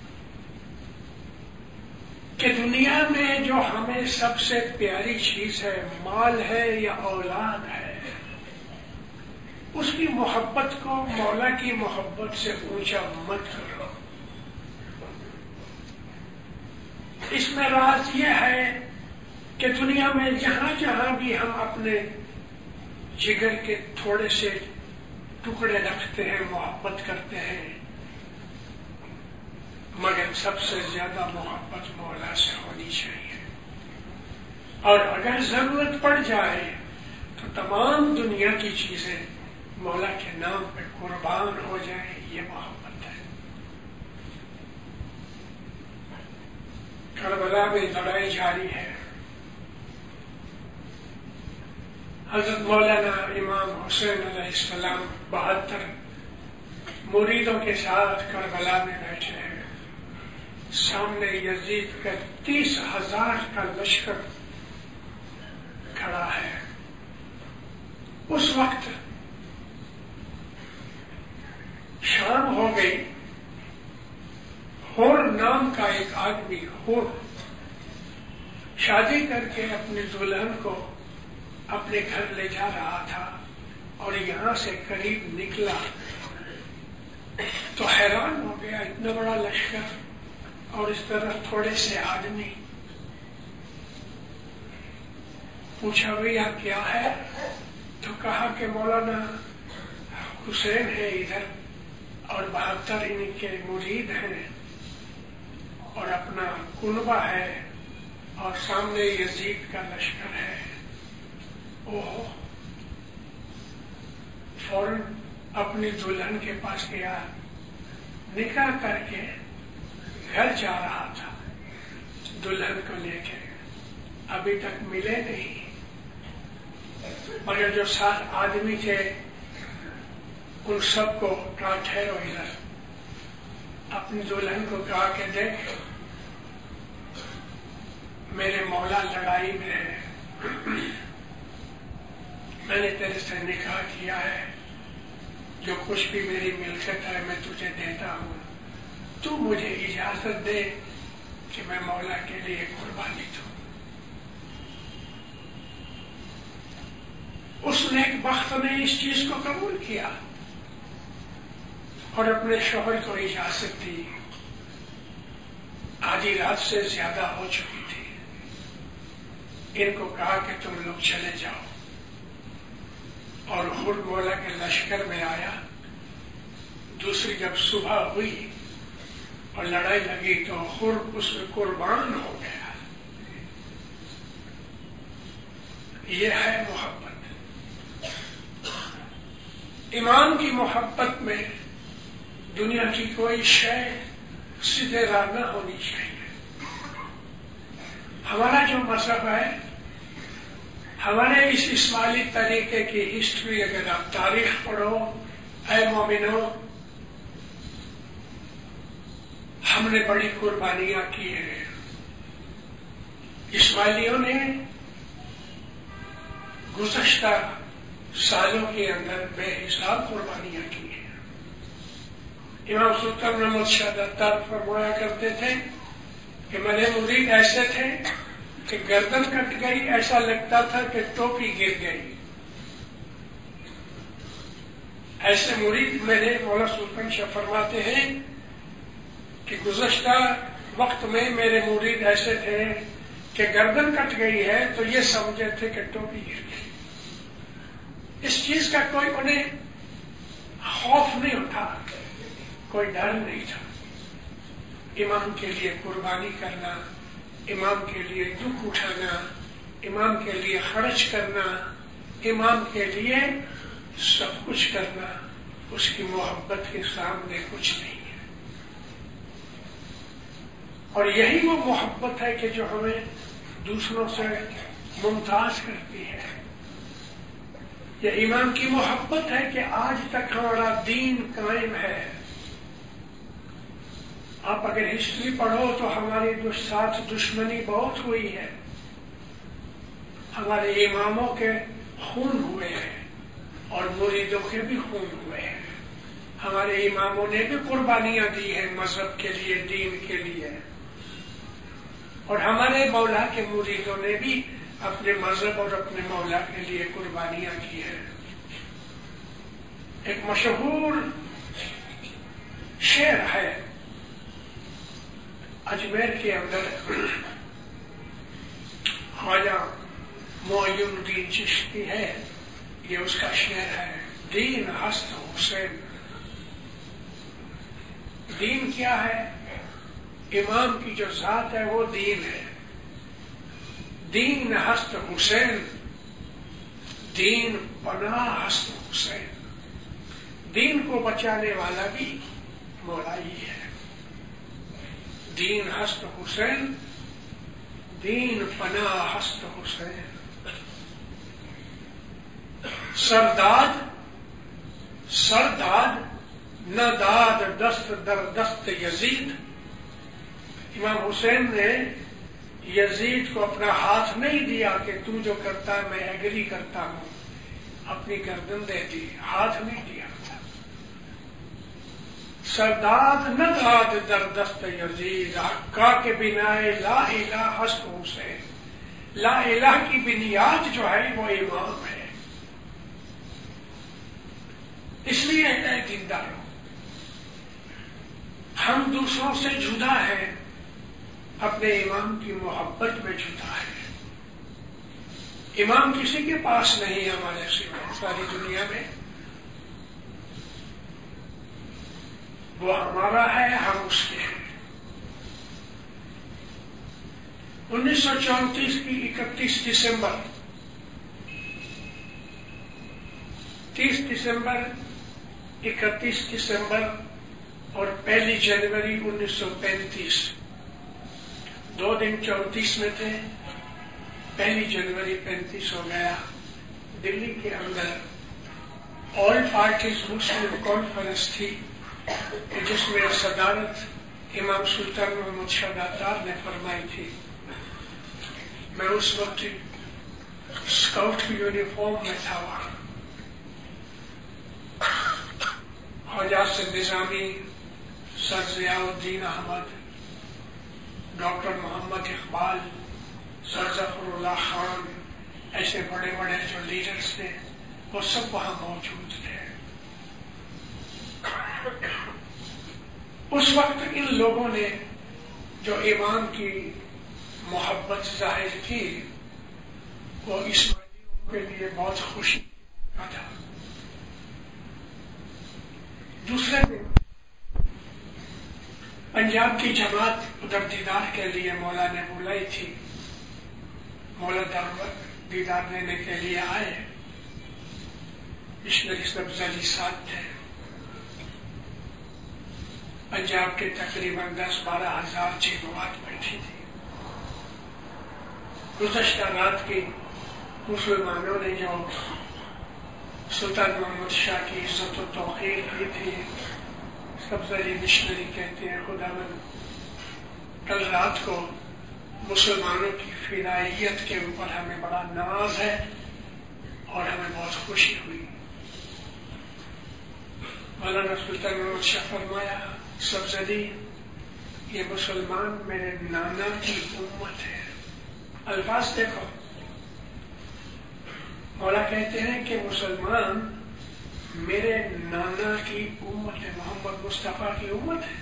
کہ دنیا میں جو ہمیں سب سے پیاری چیز ہے، مال ہے یا اولاد ہے، اس کی محبت کو مولا کی محبت سے اونچا مت کرو۔ اس میں راز یہ ہے کہ دنیا میں جہاں جہاں بھی ہم اپنے جگر کے تھوڑے سے ٹکڑے رکھتے ہیں، محبت کرتے ہیں، مگر سب سے زیادہ محبت مولا سے ہونی چاہیے، اور اگر ضرورت پڑ جائے تو تمام دنیا کی چیزیں مولا کے نام پہ قربان ہو جائیں، یہ محبت ہے۔ کربلا میں لڑائی جاری ہے، حضرت مولانا امام حسین علیہ السلام بہتر مریدوں کے ساتھ کربلا میں بیٹھے ہیں، سامنے یزید کا تیس ہزار کا لشکر کھڑا ہے۔ اس وقت شام ہو گئی، ہور نام کا ایک آدمی، ہور، شادی کر کے اپنی دلہن کو اپنے گھر لے جا رہا تھا، اور یہاں سے قریب نکلا تو حیران ہو گیا، اتنا بڑا لشکر اور اس طرح تھوڑے سے آدمی. پوچھا بھیا کیا ہے؟ تو کہا کہ مولانا حسین ہے ادھر اور بہتر ان کے مرید ہیں اور اپنا کنبہ ہے اور سامنے یزید کا لشکر ہے. اوہ، فوراً اپنی دلہن کے پاس گیا، نکاح کر کے گھر جا رہا تھا دلہن کو لے کے. ابھی تک ملے نہیں، مگر جو سات آدمی تھے ان سب کو کہا ٹھہرو ادھر. اپنی دلہن کو کہا کہ دیکھ میرے مولا لڑائی میں ہے، میں نے تیرے سے نکاح کیا ہے، جو کچھ بھی میری ملکت ہے میں تجھے دیتا ہوں، تو مجھے اجازت دے کہ میں مولا کے لیے قربانی دوں. اس نیک بخت نے اس چیز کو قبول کیا اور اپنے شوہر کو اجازت دی. آدھی رات سے زیادہ ہو چکی تھی. ان کو کہا کہ تم لوگ چلے جاؤ، اور خود مولا کے لشکر میں آیا. دوسری جب صبح ہوئی اور لڑائی لگی تو خود اس میں قربان ہو گیا. یہ ہے محبت. ایمان کی محبت میں دنیا کی کوئی شے سیدھے راہ نہ ہونی چاہیے. ہمارا جو مذہب ہے، ہمارے اس اسماعیلی طریقے کی ہسٹری اگر آپ تاریخ پڑھو اے مومنو، ہم نے بڑی قربانیاں کی ہیں. اسماعیلیوں نے گزشتہ سالوں کے اندر بے حساب قربانیاں کی ہیں. امام سلطان محمد شاہ دتار فرمایا کرتے تھے کہ میرے مرید ایسے تھے کہ گردن کٹ گئی ایسا لگتا تھا کہ ٹوپی گر گئی. ایسے مرید میرے مولا سلطان شاہ فرماتے ہیں کہ گزشتہ وقت میں میرے مرید ایسے تھے کہ گردن کٹ گئی ہے تو یہ سمجھے تھے کہ ٹوپی گر گئی. اس چیز کا کوئی انہیں خوف نہیں تھا، کوئی ڈر نہیں تھا. امام کے لیے قربانی کرنا، امام کے لیے دکھ اٹھانا، امام کے لیے خرچ کرنا، امام کے لیے سب کچھ کرنا، اس کی محبت کے سامنے کچھ نہیں ہے. اور یہی وہ محبت ہے کہ جو ہمیں دوسروں سے ممتاز کرتی ہے. یہ ایمان کی محبت ہے کہ آج تک ہمارا دین قائم ہے. آپ اگر ہسٹری پڑھو تو ہماری ساتھ دشمنی بہت ہوئی ہے. ہمارے اماموں کے خون ہوئے ہیں اور مریدوں کے بھی خون ہوئے ہیں. ہمارے اماموں نے بھی قربانیاں دی ہیں مذہب کے لیے، دین کے لیے، اور ہمارے مولا کے مریدوں نے بھی اپنے مذہب اور اپنے مولا کے لیے قربانیاں کی ہیں. ایک مشہور شعر ہے اجمیر کے اندر، خواجہ معین الدین چشتی ہے، یہ اس کا شعر ہے، دین ہست حسین. دین کیا ہے؟ امام کی جو ذات ہے وہ دین ہے. دین ہست حسین، دین پناہ ہست حسین. دین کو بچانے والا بھی مولا ہی ہے. دین ہست حسین، دین پناہ ہست حسین. سرداد سرداد نہ داد دست در دست یزید. امام حسین نے یزید کو اپنا ہاتھ نہیں دیا کہ تو جو کرتا ہے میں ایگری کرتا ہوں، اپنی گردن دے دی، ہاتھ نہیں دیا. سرداد نہ داد در دست یزید، حقا کے بنا لا الہ ہست حسین. لا الہ کی بنیاد جو ہے وہ امام ہے. اس لیے اے دینداروں، ہم دوسروں سے جدا ہیں، اپنے امام کی محبت میں جدا ہے۔ امام کسی کے پاس نہیں ہے ہمارے سوا ساری دنیا میں، وہ ہمارا ہے، ہم اس کے ہیں۔ انیس سو چونتیس کی اکتیس دسمبر تیس دسمبر اکتیس دسمبر اور پہلی جنوری انیس سو پینتیس، دو دن چونتیس میں تھے، پہلی جنوری پینتیس ہو گیا۔ دلی کے اندر آل پارٹیز مسلم کانفرنس تھی کہ جس میں صدارت امام سلطان محمد شاہ داتار نے فرمائی تھی۔ میں اس وقت اسکاؤٹ کی یونیفارم میں تھا وہاں۔ حجاز نظامی، sir Ziauddin Ahmed, doctor Muhammad Iqbal, sir Zafarullah Khan, ایسے بڑے بڑے جو لیڈرز تھے وہ سب وہاں موجود تھے۔ اس وقت ان لوگوں نے جو امام کی محبت ظاہر کی وہ اسماعیلیوں کے لیے بہت خوشی کا تھا۔ دوسرے دن پنجاب کی جماعت ادھر دیدار کے لیے مولا نے بلائی تھی، مولا دیدار لینے کے لیے آئے، مشنری سبز علی ساتھ تھے۔ پنجاب کے تقریباً دس بارہ ہزار جماعت بیٹھی تھی۔ گزشتہ رات کی مسلمانوں نے جو سلطان محمد شاہ کی عزت و توقیر کی تھی، سبز علی مشنری کہتے ہیں خداوند کل رات کو مسلمانوں کی فدائیت کے اوپر ہمیں بڑا ناز ہے اور ہمیں بہت خوشی ہوئی۔ مولانا سلطان محمد شاہ فرمایا سبز علی یہ مسلمان میرے نانا کی امت ہے۔ الفاظ دیکھو، مولا کہتے ہیں کہ مسلمان میرے نانا کی امت ہے، محمد مصطفیٰ کی امت ہے۔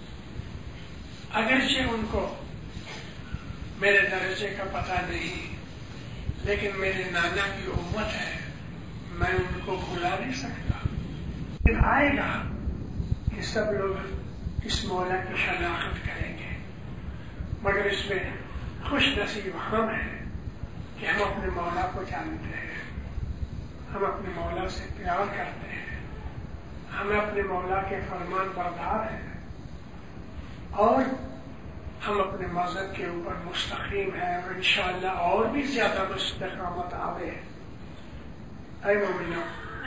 اگرچہ ان کو میرے درجے کا پتہ نہیں لیکن میرے نانا کی امت ہے، میں ان کو بھلا نہیں سکتا۔ پھر آئے گا کہ سب لوگ اس مولا کی شناخت کریں گے، مگر اس میں خوش نصیب ہم ہیں کہ ہم اپنے مولا کو جانتے ہیں، ہم اپنے مولا سے پیار کرتے ہیں، ہم اپنے مولا کے فرمان بردار ہیں اور ہم اپنے مذہب کے اوپر مستقیم ہیں اور انشاءاللہ اور بھی زیادہ استقامت آوے۔ اے مومنو،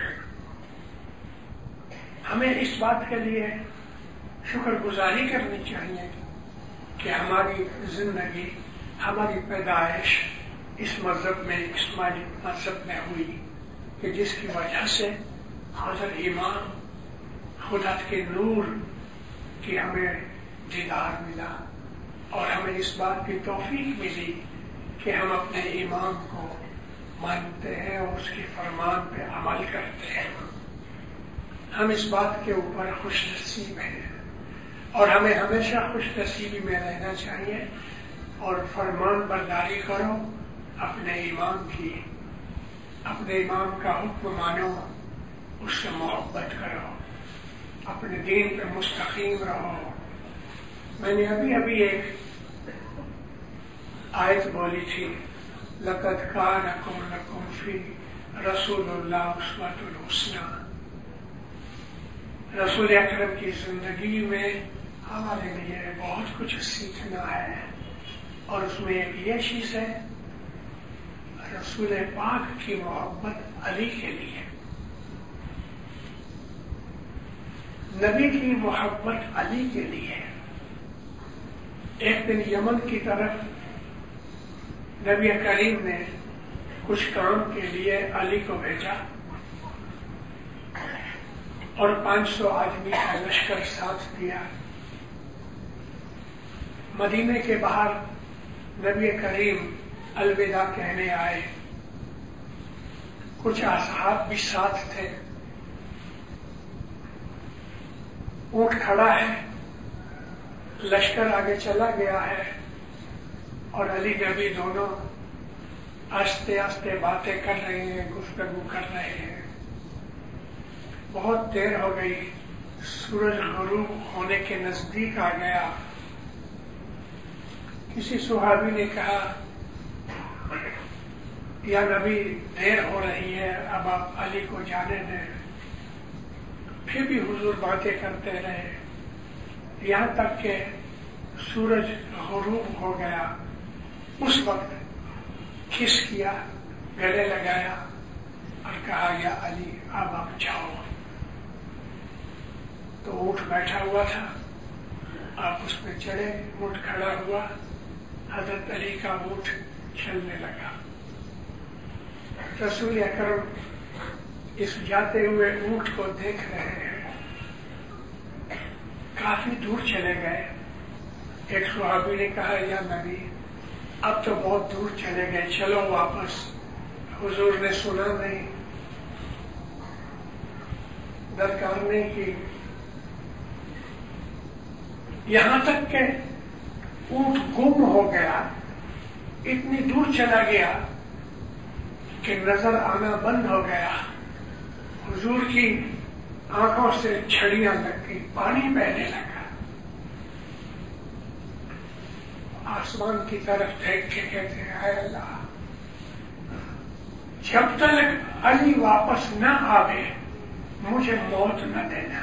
ہمیں اس بات کے لیے شکر گزاری کرنی چاہیے کہ ہماری زندگی، ہماری پیدائش اس مذہب میں، اسماعیلی مذہب میں ہوئی کہ جس کی وجہ سے حضرت امام خدا کے نور کی ہمیں دیدار ملا اور ہمیں اس بات کی توفیق ملی کہ ہم اپنے امام کو مانتے ہیں اور اس کے فرمان پہ عمل کرتے ہیں۔ ہم اس بات کے اوپر خوش نصیب ہیں اور ہمیں ہمیشہ خوش نصیبی میں رہنا چاہیے اور فرمان برداری کرو اپنے امام کی، اپنے امام کا حکم مانو، اس سے محبت کرو، اپنے دین پہ مستقیم رہو۔ میں نے ابھی ابھی ایک آیت بولی تھی، لَقَدْ كَانَ لَكُمْ فِي رَسُولِ اللَّهِ أُسْوَةٌ حَسَنَةٌ۔ رسول اکرم کی زندگی میں ہمارے لیے بہت کچھ سیکھنا ہے اور اس میں ایک یہ چیز ہے رسول پاک کی محبت علی کے لیے، نبی کی محبت علی کے لیے۔ ایک دن یمن کی طرف نبی کریم نے کچھ کام کے لیے علی کو بھیجا اور پانچ سو آدمی کا لشکر ساتھ دیا۔ مدینے کے باہر نبی کریم الوداع کہنے آئے، کچھ اصحاب بھی ساتھ تھے۔ اونٹ کھڑا ہے، लश्कर आगे चला गया है और अली नबी दोनों आस्ते आस्ते बातें कर रहे हैं, गुफ्तगू कर रहे हैं। बहुत देर हो गई, सूरज गुरूब होने के नजदीक आ गया। किसी सुहाबी ने कहा, या नबी देर हो रही है, अब आप अली को जाने दें। फिर भी हुजूर बातें करते रहे, यहां तक के सूरज गुरूब हो गया। उस वक्त किस किया, गले लगाया और कहा, या अली अब आप जाओ। तो ऊंट बैठा हुआ था, आप उस पर चढ़े, ऊंट खड़ा हुआ, हजरत अली का ऊंट चलने लगा। रसूल अकरम इस जाते हुए ऊंट को देख रहे हैं। काफी दूर चले गए। एक सुहाबी ने कहा, या नबी अब तो बहुत दूर चले गए, चलो वापस। हुजूर ने सुना नहीं, दरकार नहीं की। यहां तक के ऊंट गुम हो गया, इतनी दूर चला गया कि नजर आना बंद हो गया। हुजूर की आंखों से छड़ियां लग गई, पानी बहने लगा। आसमान की तरफ देख के कहते हैं, हाय अल्लाह, जब तक अली वापस न आवे मुझे मौत न देना।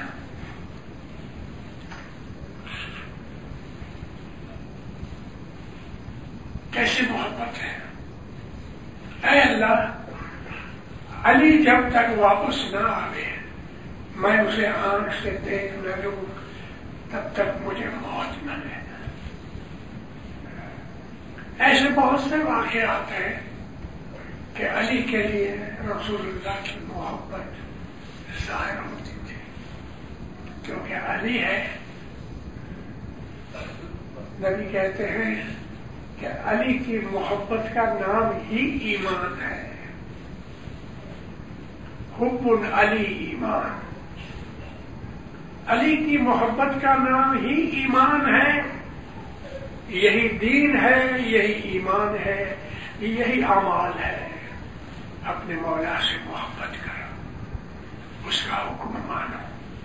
कैसी मोहब्बत है। ऐ अल्लाह, अली जब तक वापस न आवे, मैं उसे आंख से देख न लूं, तब तक मुझे मौत न देना। ऐसे बहुत से वाक़यात हैं कि अली के लिए रसूलुल्लाह की मोहब्बत ज़ाहिर होती थी, क्योंकि अली है। नबी कहते हैं कि अली की मोहब्बत का नाम ही ईमान है। हुब्बुन अली ईमान, अली की मोहब्बत का नाम ही ईमान है। यही दीन है, यही ईमान है, यही अमाल है। अपने मौला से मोहब्बत करो, उसका हुक्म मानो,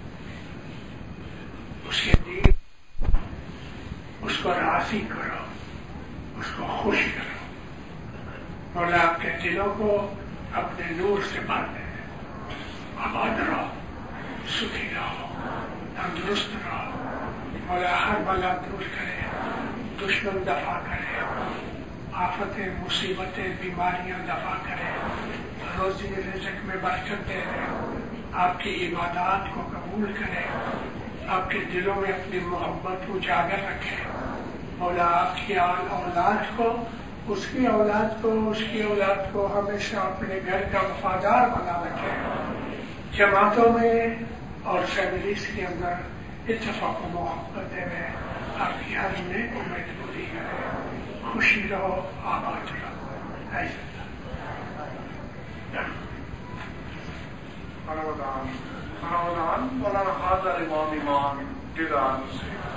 उसके दीन, उसको राजी करो, उसको खुश करो। मौला आपके दिलों को अपने नूर से भर दे। आबाद रहो, सुखी रहो, तंदुरुस्त रहो। मौला हर बला दूर करे, दुश्मन दफा करे, आफतें, मुसीबतें, बीमारियां दफा करे, रोजी रिज़्क़ में बरकत दे रहे, आपकी इबादत को कबूल करे, आपके दिलों में अपनी मोहब्बत उजागर रखे। मौला आपकी औलाद को, उसकी औलाद को, उसकी औलाद को हमेशा अपने घर का वफादार बना रखे। जमातों में और फैमिलीज के अंदर इत्तेफाक और मोहब्बत में आपकी हर नेक उम्मीद पूरी करे। खुशी रहो, आबाद रहो। ऐसा Ramadan, Ramadan, Ramadan, Ramadan, Ramadan, Ramadan,